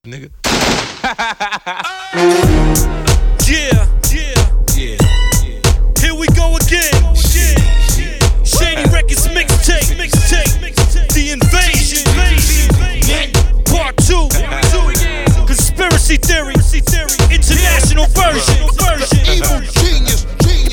nigga. Yeah. Here we go again. Shady Records mixtape. The Invasion. Part 2. Conspiracy Theory. International version. Evil genius.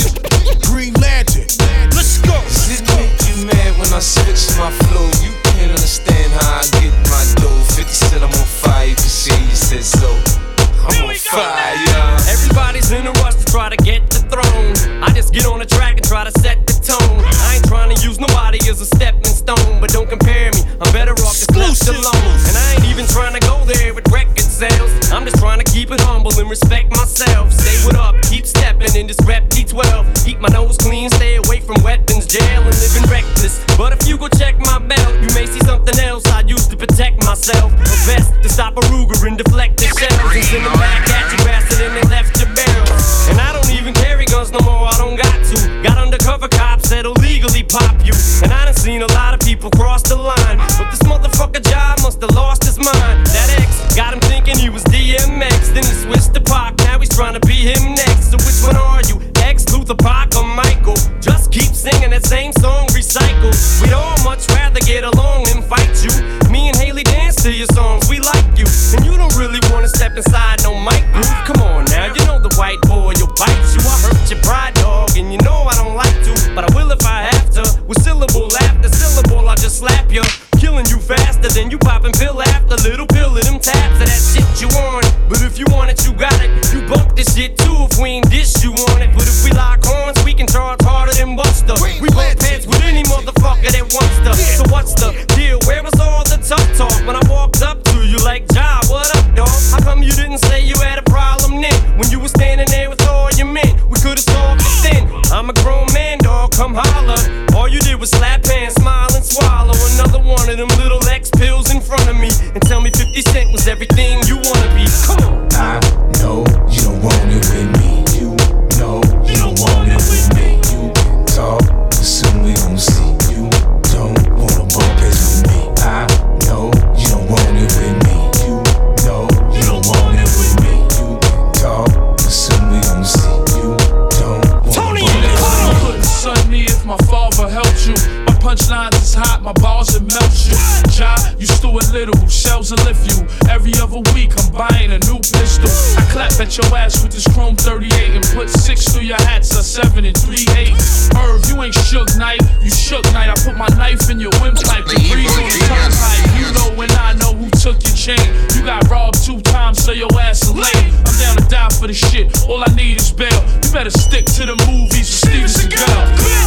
Green Lantern. Let's go. It make you mad when I switch my flow. You can't understand how I get my dough. 50 said I'm on fire. You can say you said so. I'm on fire. Everybody's in a rush to try to get the throne. I just get on the track and try to set the tone. I ain't trying to use nobody as a stepping stone, but don't compare me. I'm better off just left alone. And I ain't even trying to go there with record sales. I'm just trying to keep it humble and respect myself. Say what up, keep stepping in this rep D12. Keep my nose clean, stay away from weapons, jail, and living reckless. But if you go check my belt, you may see something else I used to protect myself. A vest to stop a Ruger and deflect the shells and send them back at you faster than they left your barrel. And I don't even carry guns no more, I don't got to. Got undercover cops that'll legally pop you. And I done seen a lot of people cross the line, but this motherfucker job must have lost his mind. That X got him thinking he was DMX, then he switched to Pac, now he's trying to be him next. So which one are you? X, Luther, Pac, or Michael? Just keep singing that same song, recycle. We'd all much rather get along than fight you. Me and Haley dance to your songs, we like you. And you don't really wanna step inside no mic group. Come on now, you know the white boy will bite you. I hurt your pride, dog, and you know I don't like to, but I will if I have to. With syllable after syllable, I just slap you. Killing you faster than you popping pill after little pill of them tabs of that shit you want. But if you want it, you got it. You bump this shit too if we ain't dish you on it. But if we lock horns, we can charge harder than Buster. We bump heads with any motherfucker that wants to. So what's the deal? Where was all the tough talk when I walked up to you like, Ja, what up, dog? How come you didn't say you had a problem then? When you were standing there with all your men, we could've solved it then. I'm a grown man, dog, come holler. All you did was slap hands, smile and swallow another one of them little X pills in front of me and tell me 50 Cent was everything you wanna be. Come on. I know you don't want it with me. You know you don't want it with me. You can talk, but soon we gon' see. You don't wanna bump heads with me. I know you don't want it with me. You know you don't want it with me. You can talk, but soon we gon' see. You don't wanna bump heads with me. Couldn't son me if my father helped you. My punchlines is hot, my balls will melt you. Ja, you Stuart Little, shells will lift you. Every other week I'm buying a new pistol. I clap at your ass with this chrome 38 and put 6 through your hats, a 7 and 3/8. Irv, you ain't shook night, you shook night. I put my knife in your windpipe and breathe on the turnpike. You know when I know who took your chain. You got robbed 2 times, so your ass is late. I'm down to die for the shit, all I need is bail. You better stick to the movies with Steven Seagal.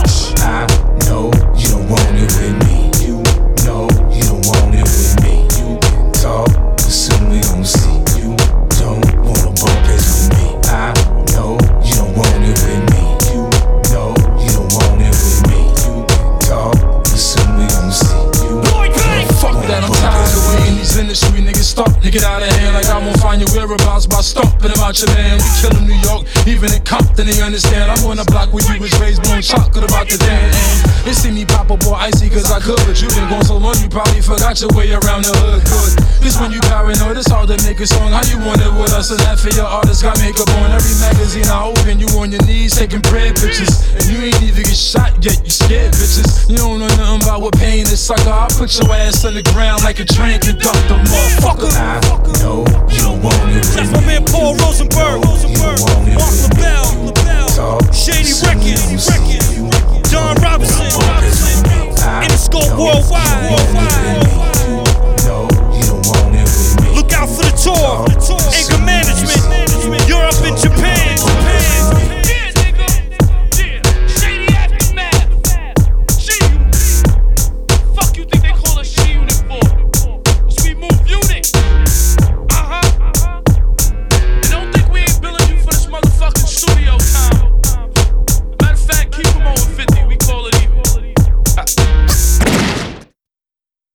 I know you don't want it with me. You know you don't want it with me. You can talk, but soon we gon' see. You don't wanna bump heads with me. I know you don't want it with me. You know you don't want it with me. You can talk, but soon we gon' see. You Fuck that, I'm tired of waiting. These industry niggas stop to get out of hand. Like I won't find your whereabouts by stomping about your man. We killin' New York, even in Compton, they understand. I'm on the block where you was raised, blowing chocolate about the damn end. They see me pop up boy icy cause I could, but you been gone so long you probably forgot your way around the hood. Good. This when you paranoid, it's hard to make a song. How you want it with us? And that for your artist got makeup on. Every magazine I open, you on your knees taking prayer pictures. And you ain't even get shot yet, you scared bitches. You don't know nothing about what pain is, sucker. I'll put your ass on the ground like a train conductor, motherfucker. I know you don't want it with me. That's my man Paul Rosenberg. Mark LaBelle. Shady Records. Don Robinson. Interscope Worldwide.